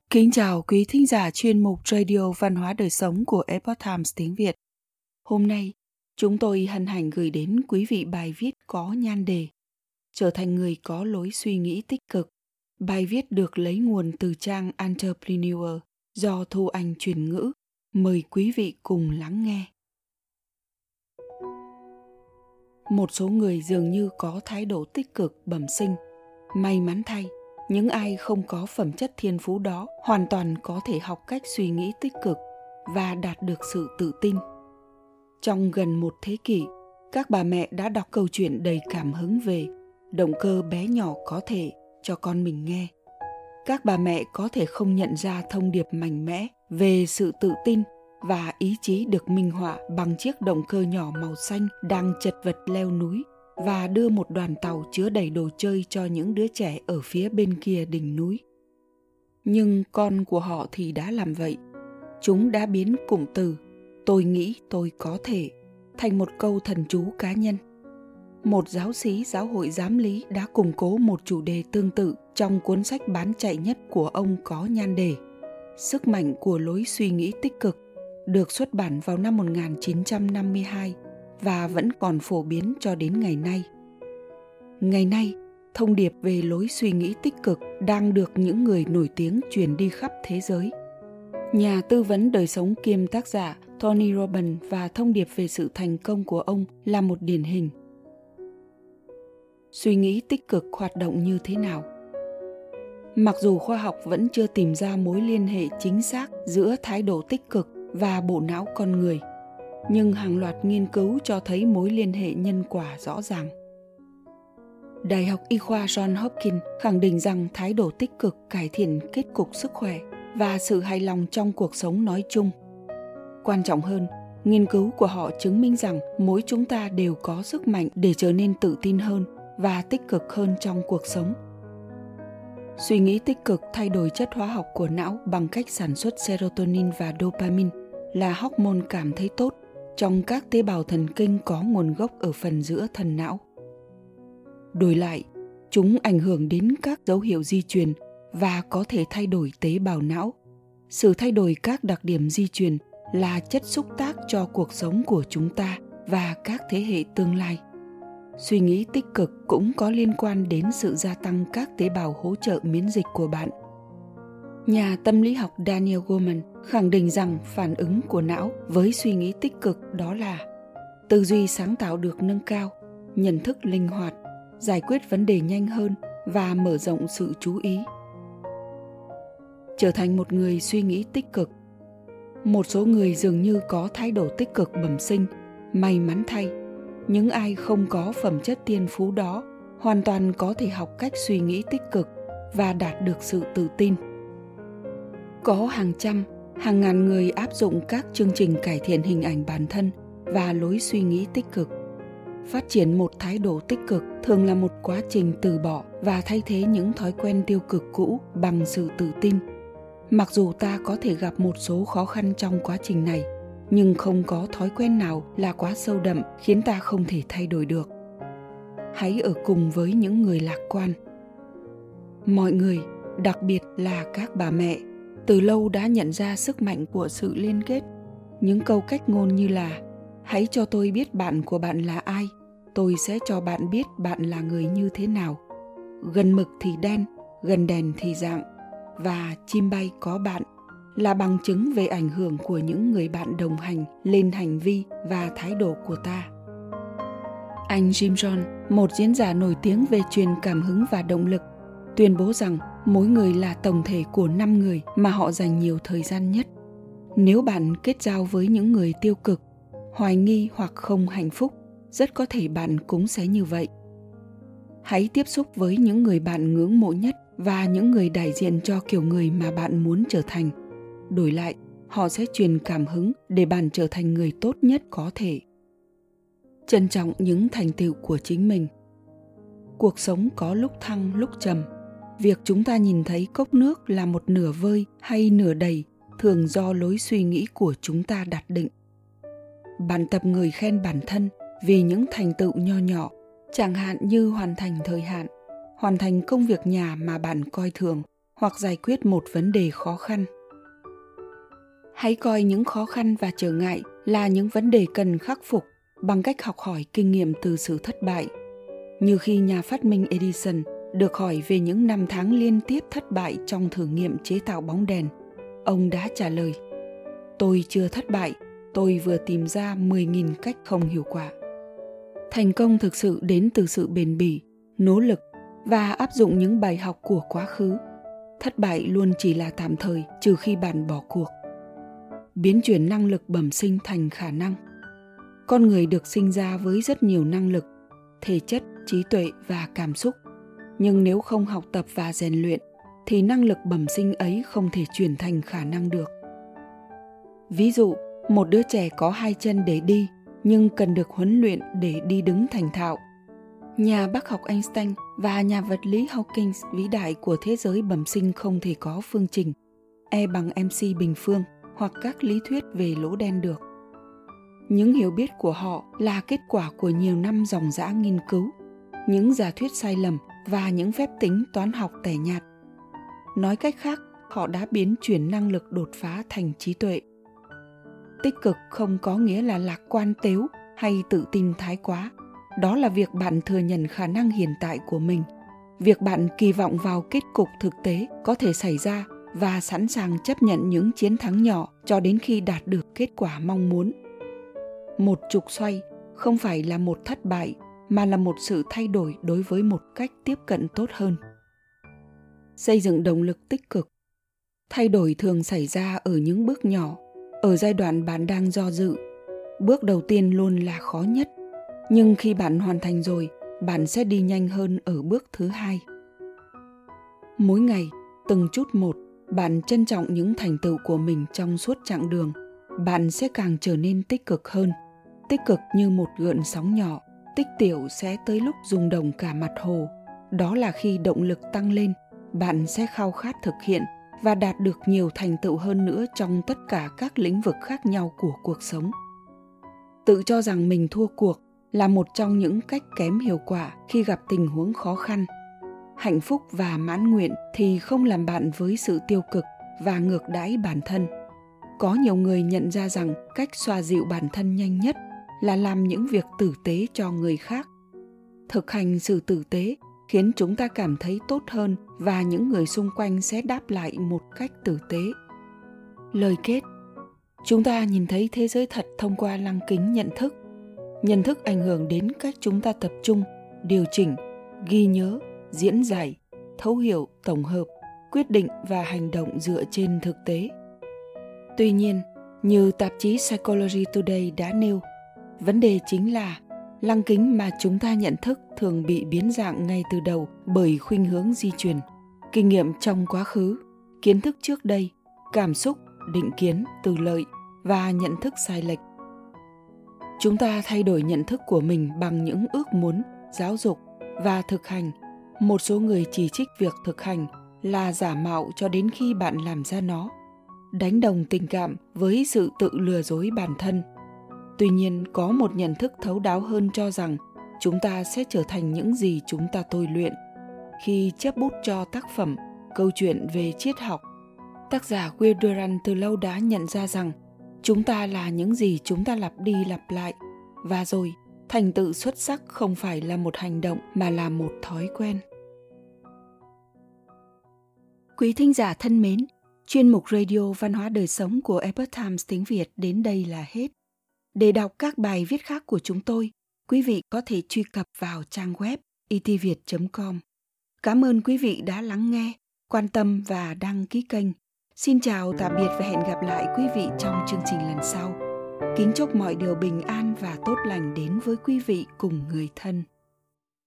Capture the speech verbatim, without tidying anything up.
Kính chào quý thính giả chuyên mục Radio Văn hóa Đời Sống của Epoch Times tiếng Việt. Hôm nay, chúng tôi hân hạnh gửi đến quý vị bài viết có nhan đề Trở thành người có lối suy nghĩ tích cực. Bài viết được lấy nguồn từ trang Entrepreneur do Thu Anh chuyển ngữ. Mời quý vị cùng lắng nghe. Một số người dường như có thái độ tích cực bẩm sinh. May mắn thay, những ai không có phẩm chất thiên phú đó hoàn toàn có thể học cách suy nghĩ tích cực và đạt được sự tự tin. Trong gần một thế kỷ, các bà mẹ đã đọc câu chuyện đầy cảm hứng về động cơ bé nhỏ có thể cho con mình nghe. Các bà mẹ có thể không nhận ra thông điệp mạnh mẽ về sự tự tin và ý chí được minh họa bằng chiếc động cơ nhỏ màu xanh đang chật vật leo núi và đưa một đoàn tàu chứa đầy đồ chơi cho những đứa trẻ ở phía bên kia đỉnh núi. Nhưng con của họ thì đã làm vậy. Chúng đã biến cụm từ "tôi nghĩ tôi có thể" thành một câu thần chú cá nhân. Một giáo sĩ giáo hội giám lý đã củng cố một chủ đề tương tự trong cuốn sách bán chạy nhất của ông có nhan đề Sức mạnh của lối suy nghĩ tích cực, được xuất bản vào năm một nghìn chín trăm năm mươi hai và vẫn còn phổ biến cho đến ngày nay. Ngày nay, thông điệp về lối suy nghĩ tích cực đang được những người nổi tiếng truyền đi khắp thế giới. Nhà tư vấn đời sống kiêm tác giả Tony Robbins và thông điệp về sự thành công của ông là một điển hình. Suy nghĩ tích cực hoạt động như thế nào? Mặc dù khoa học vẫn chưa tìm ra mối liên hệ chính xác giữa thái độ tích cực và bộ não con người, nhưng hàng loạt nghiên cứu cho thấy mối liên hệ nhân quả rõ ràng. Đại học Y khoa Johns Hopkins khẳng định rằng thái độ tích cực cải thiện kết cục sức khỏe và sự hài lòng trong cuộc sống nói chung. Quan trọng hơn, nghiên cứu của họ chứng minh rằng mỗi chúng ta đều có sức mạnh để trở nên tự tin hơn và tích cực hơn trong cuộc sống. Suy nghĩ tích cực thay đổi chất hóa học của não bằng cách sản xuất serotonin và dopamine, là hormone cảm thấy tốt trong các tế bào thần kinh có nguồn gốc ở phần giữa thần não. Đổi lại, chúng ảnh hưởng đến các dấu hiệu di truyền và có thể thay đổi tế bào não. Sự thay đổi các đặc điểm di truyền là chất xúc tác cho cuộc sống của chúng ta và các thế hệ tương lai. Suy nghĩ tích cực cũng có liên quan đến sự gia tăng các tế bào hỗ trợ miễn dịch của bạn. Nhà tâm lý học Daniel Goleman khẳng định rằng phản ứng của não với suy nghĩ tích cực đó là tư duy sáng tạo được nâng cao, nhận thức linh hoạt, giải quyết vấn đề nhanh hơn và mở rộng sự chú ý. Trở thành một người suy nghĩ tích cực. Một số người dường như có thái độ tích cực bẩm sinh. May mắn thay, những ai không có phẩm chất thiên phú đó hoàn toàn có thể học cách suy nghĩ tích cực và đạt được sự tự tin. Có hàng trăm, hàng ngàn người áp dụng các chương trình cải thiện hình ảnh bản thân và lối suy nghĩ tích cực. Phát triển một thái độ tích cực thường là một quá trình từ bỏ và thay thế những thói quen tiêu cực cũ bằng sự tự tin. Mặc dù ta có thể gặp một số khó khăn trong quá trình này, nhưng không có thói quen nào là quá sâu đậm khiến ta không thể thay đổi được. Hãy ở cùng với những người lạc quan. Mọi người, đặc biệt là các bà mẹ, từ lâu đã nhận ra sức mạnh của sự liên kết. Những câu cách ngôn như là "Hãy cho tôi biết bạn của bạn là ai, tôi sẽ cho bạn biết bạn là người như thế nào", "Gần mực thì đen, gần đèn thì rạng" và "Chim bay có bạn" là bằng chứng về ảnh hưởng của những người bạn đồng hành lên hành vi và thái độ của ta. Anh Jim Rohn, một diễn giả nổi tiếng về truyền cảm hứng và động lực, tuyên bố rằng mỗi người là tổng thể của năm người mà họ dành nhiều thời gian nhất. Nếu bạn kết giao với những người tiêu cực, hoài nghi hoặc không hạnh phúc, rất có thể bạn cũng sẽ như vậy. Hãy tiếp xúc với những người bạn ngưỡng mộ nhất và những người đại diện cho kiểu người mà bạn muốn trở thành. Đổi lại, họ sẽ truyền cảm hứng để bạn trở thành người tốt nhất có thể. Trân trọng những thành tựu của chính mình. Cuộc sống có lúc thăng lúc trầm. Việc chúng ta nhìn thấy cốc nước là một nửa vơi hay nửa đầy thường do lối suy nghĩ của chúng ta đặt định. Bạn tập người khen bản thân vì những thành tựu nho nhỏ, chẳng hạn như hoàn thành thời hạn, hoàn thành công việc nhà mà bạn coi thường, hoặc giải quyết một vấn đề khó khăn. Hãy coi những khó khăn và trở ngại là những vấn đề cần khắc phục bằng cách học hỏi kinh nghiệm từ sự thất bại. Như khi nhà phát minh Edison được hỏi về những năm tháng liên tiếp thất bại trong thử nghiệm chế tạo bóng đèn, ông đã trả lời: "Tôi chưa thất bại, tôi vừa tìm ra mười nghìn cách không hiệu quả." Thành công thực sự đến từ sự bền bỉ, nỗ lực và áp dụng những bài học của quá khứ. Thất bại luôn chỉ là tạm thời, trừ khi bạn bỏ cuộc. Biến chuyển năng lực bẩm sinh thành khả năng. Con người được sinh ra với rất nhiều năng lực, thể chất, trí tuệ và cảm xúc. Nhưng nếu không học tập và rèn luyện, thì năng lực bẩm sinh ấy không thể chuyển thành khả năng được. Ví dụ, một đứa trẻ có hai chân để đi, nhưng cần được huấn luyện để đi đứng thành thạo. Nhà bác học Einstein và nhà vật lý Hawking vĩ đại của thế giới bẩm sinh không thể có phương trình E bằng mc bình phương hoặc các lý thuyết về lỗ đen được. Những hiểu biết của họ là kết quả của nhiều năm ròng rã nghiên cứu, những giả thuyết sai lầm và những phép tính toán học tẻ nhạt. Nói cách khác, họ đã biến chuyển năng lực đột phá thành trí tuệ. Tích cực không có nghĩa là lạc quan tếu hay tự tin thái quá. Đó là việc bạn thừa nhận khả năng hiện tại của mình, việc bạn kỳ vọng vào kết cục thực tế có thể xảy ra và sẵn sàng chấp nhận những chiến thắng nhỏ cho đến khi đạt được kết quả mong muốn. Một trục xoay không phải là một thất bại, mà là một sự thay đổi đối với một cách tiếp cận tốt hơn. Xây dựng động lực tích cực. Thay đổi thường xảy ra ở những bước nhỏ, ở giai đoạn bạn đang do dự. Bước đầu tiên luôn là khó nhất, nhưng khi bạn hoàn thành rồi, bạn sẽ đi nhanh hơn ở bước thứ hai. Mỗi ngày, từng chút một, bạn trân trọng những thành tựu của mình trong suốt chặng đường, bạn sẽ càng trở nên tích cực hơn. Tích cực như một gợn sóng nhỏ, tích tiểu sẽ tới lúc rung động cả mặt hồ. Đó là khi động lực tăng lên, bạn sẽ khao khát thực hiện và đạt được nhiều thành tựu hơn nữa trong tất cả các lĩnh vực khác nhau của cuộc sống. Tự cho rằng mình thua cuộc là một trong những cách kém hiệu quả khi gặp tình huống khó khăn. Hạnh phúc và mãn nguyện thì không làm bạn với sự tiêu cực và ngược đãi bản thân. Có nhiều người nhận ra rằng cách xoa dịu bản thân nhanh nhất là làm những việc tử tế cho người khác. Thực hành sự tử tế khiến chúng ta cảm thấy tốt hơn và những người xung quanh sẽ đáp lại một cách tử tế. Lời kết: chúng ta nhìn thấy thế giới thật thông qua lăng kính nhận thức. Nhận thức ảnh hưởng đến cách chúng ta tập trung, điều chỉnh, ghi nhớ, diễn giải, thấu hiểu, tổng hợp, quyết định và hành động dựa trên thực tế. Tuy nhiên, như tạp chí Psychology Today đã nêu, vấn đề chính là lăng kính mà chúng ta nhận thức thường bị biến dạng ngay từ đầu bởi khuynh hướng di truyền, kinh nghiệm trong quá khứ, kiến thức trước đây, cảm xúc, định kiến, từ lợi và nhận thức sai lệch. Chúng ta thay đổi nhận thức của mình bằng những ước muốn, giáo dục và thực hành. Một số người chỉ trích việc thực hành là giả mạo cho đến khi bạn làm ra nó, đánh đồng tình cảm với sự tự lừa dối bản thân. Tuy nhiên, có một nhận thức thấu đáo hơn cho rằng chúng ta sẽ trở thành những gì chúng ta tôi luyện. Khi chấp bút cho tác phẩm, câu chuyện về triết học, tác giả Will Durant từ lâu đã nhận ra rằng chúng ta là những gì chúng ta lặp đi lặp lại. Và rồi, thành tựu xuất sắc không phải là một hành động mà là một thói quen. Quý thính giả thân mến, chuyên mục Radio Văn hóa Đời Sống của Epoch Times tiếng Việt đến đây là hết. Để đọc các bài viết khác của chúng tôi, quý vị có thể truy cập vào trang web i t viet chấm com. Cảm ơn quý vị đã lắng nghe, quan tâm và đăng ký kênh. Xin chào, tạm biệt và hẹn gặp lại quý vị trong chương trình lần sau. Kính chúc mọi điều bình an và tốt lành đến với quý vị cùng người thân.